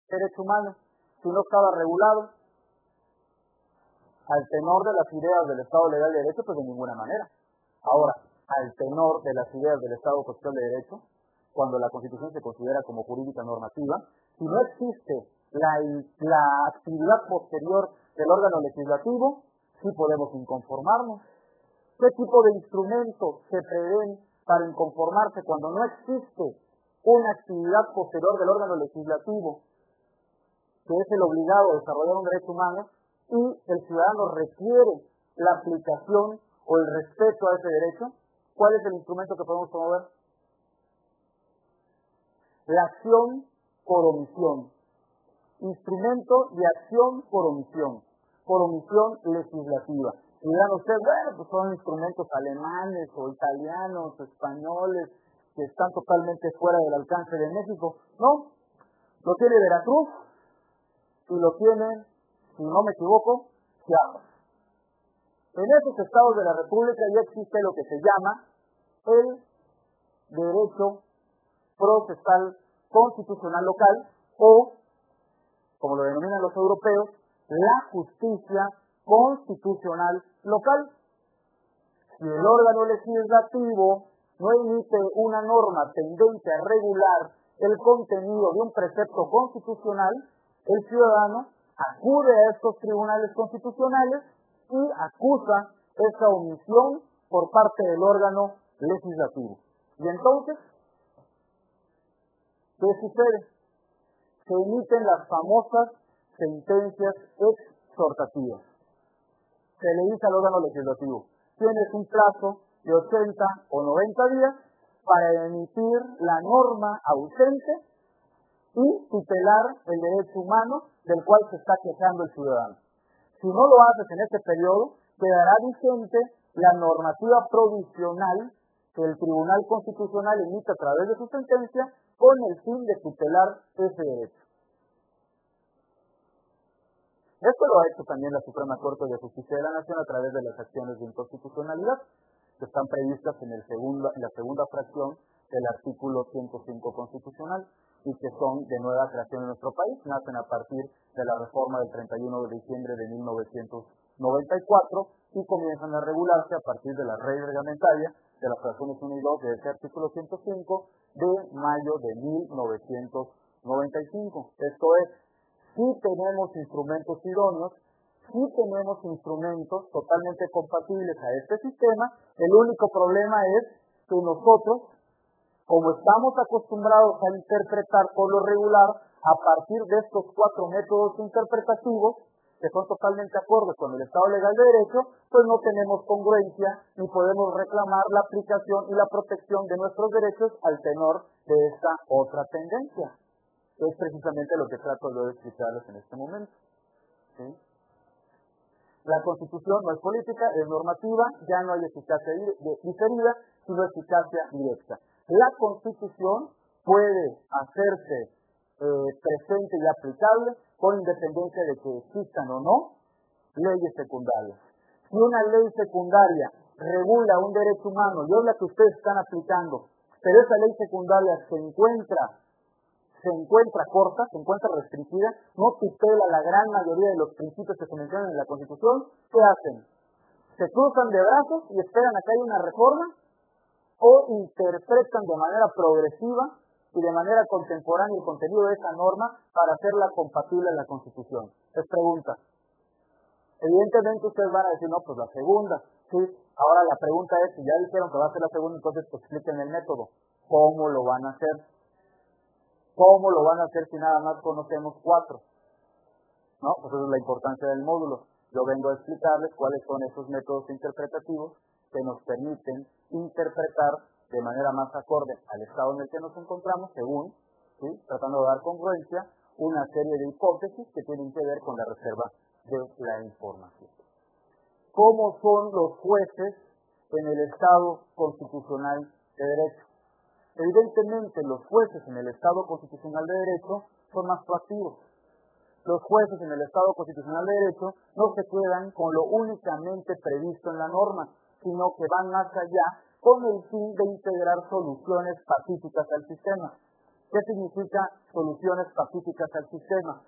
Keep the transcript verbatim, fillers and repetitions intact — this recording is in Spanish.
derecho humano si no estaba regulado al tenor de las ideas del Estado legal de derecho? Pues de ninguna manera. Ahora, al tenor de las ideas del Estado constitucional de derecho, cuando la Constitución se considera como jurídica normativa, si no existe la, la actividad posterior del órgano legislativo, sí podemos inconformarnos. ¿Qué tipo de instrumentos se prevén para inconformarse cuando no existe una actividad posterior del órgano legislativo, que es el obligado a desarrollar un derecho humano, y el ciudadano requiere la aplicación o el respeto a ese derecho? ¿Cuál es el instrumento que podemos promover? La acción por omisión. Instrumento de acción por omisión. Por omisión legislativa. Y dirán ustedes, bueno, pues son instrumentos alemanes o italianos o españoles que están totalmente fuera del alcance de México. No, lo tiene Veracruz y lo tiene, si no me equivoco, Chiapas. En esos estados de la República ya existe lo que se llama el derecho procesal constitucional local o, como lo denominan los europeos, la justicia constitucional local. Si el órgano legislativo no emite una norma tendente a regular el contenido de un precepto constitucional, el ciudadano acude a estos tribunales constitucionales y acusa esa omisión por parte del órgano legislativo. Y entonces, ¿qué sucede? Se emiten las famosas sentencias exhortativas. Se le dice al órgano legislativo: tienes un plazo de ochenta o noventa días para emitir la norma ausente y tutelar el derecho humano del cual se está quejando el ciudadano. Si no lo haces en este periodo, quedará vigente la normativa provisional que el Tribunal Constitucional emite a través de su sentencia con el fin de tutelar ese derecho. Esto lo ha hecho también la Suprema Corte de Justicia de la Nación a través de las acciones de inconstitucionalidad que están previstas en, el segundo, en la segunda fracción del artículo ciento cinco constitucional y que son de nueva creación en nuestro país, nacen a partir de la reforma del treinta y uno de diciembre de mil novecientos noventa y cuatro y comienzan a regularse a partir de la ley reglamentaria de las fracciones uno y dos de ese artículo ciento cinco de mayo de mil novecientos noventa y cinco. Esto es, sí tenemos instrumentos idóneos, sí tenemos instrumentos totalmente compatibles a este sistema. El único problema es que nosotros, como estamos acostumbrados a interpretar por lo regular a partir de estos cuatro métodos interpretativos, que son totalmente acordes con el Estado legal de derecho, pues no tenemos congruencia ni podemos reclamar la aplicación y la protección de nuestros derechos al tenor de esta otra tendencia. Es precisamente lo que trato de explicarles en este momento. ¿Sí? La Constitución no es política, es normativa, ya no hay eficacia diferida, sino eficacia directa. La Constitución puede hacerse eh, presente y aplicable con independencia de que existan o no leyes secundarias. Si una ley secundaria regula un derecho humano y es la que ustedes están aplicando, pero esa ley secundaria se encuentra se encuentra corta, se encuentra restringida, no tutela la gran mayoría de los principios que se mencionan en la Constitución, ¿qué hacen? ¿Se cruzan de brazos y esperan a que haya una reforma? ¿O interpretan de manera progresiva y de manera contemporánea el contenido de esa norma para hacerla compatible en la Constitución? Les pregunta. Evidentemente ustedes van a decir, no, pues la segunda. Sí, ahora la pregunta es, si ya dijeron que va a ser la segunda, entonces pues expliquen el método. ¿Cómo lo van a hacer? ¿Cómo lo van a hacer si nada más conocemos cuatro? ¿No? Pues esa es la importancia del módulo. Yo vengo a explicarles cuáles son esos métodos interpretativos que nos permiten interpretar de manera más acorde al estado en el que nos encontramos, según, ¿sí?, tratando de dar congruencia, una serie de hipótesis que tienen que ver con la reserva de la información. ¿Cómo son los jueces en el Estado constitucional de derecho? Evidentemente, los jueces en el Estado constitucional de derecho son más proactivos. Los jueces en el Estado constitucional de derecho no se quedan con lo únicamente previsto en la norma, sino que van más allá con el fin de integrar soluciones pacíficas al sistema. ¿Qué significa soluciones pacíficas al sistema?